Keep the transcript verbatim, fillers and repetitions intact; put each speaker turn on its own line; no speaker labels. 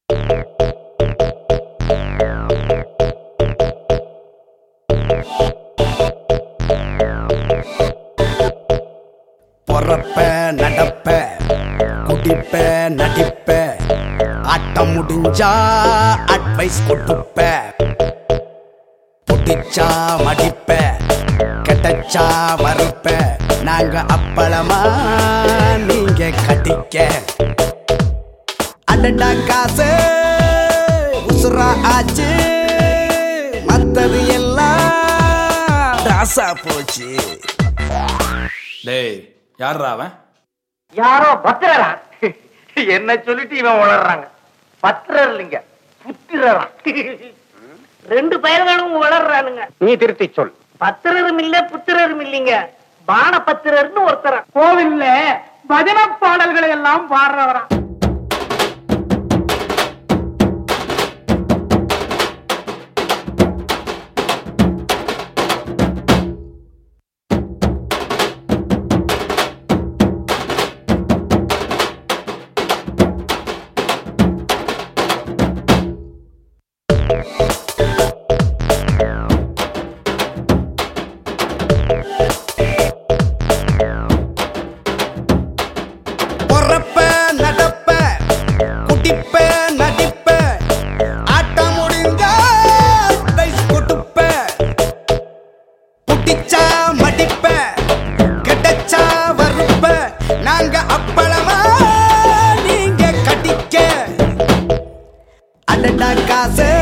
பொறப்ப நடப்ப குடிப்ப நடிப்ப ஆட்டம் முடிஞ்சா அட்வைஸ் கொடுப்ப புடிச்சா மடிப்ப கெட்டச்சா மறுப்ப நாங்க அப்பளமா நீங்க கட்டிக்க அடடா காசு உசுரா ஆச்சு மத்தது எல்லாம் ராசா போச்சு.
டேய் யாரா அவன்?
யாரோ பத்திரரா என்ன சொல்லிட்டு இவன் வளர்றாங்க. பத்திரர் இல்லைங்க புத்திரரா. ரெண்டு பெயர்களும் வளர்றானுங்க. நீ திருத்தி சொல். பத்திரரும் இல்ல புத்திரரும் இல்லைங்க, பான பத்திரர்னு ஒருத்தர கோவில்ல பஜன பாடல்களை எல்லாம் பாடுறவரா.
பொறப்ப நடப்ப குடிப்ப நடிப்ப ஆட்டம் முடிஞ்சா அட்வைஸ் கொடுப்ப புடிச்சா மடிப்ப கெட்டச்சா வறுப்ப நாங்க அப்பளமா நீங்க கட்டிக்க அடடா காசு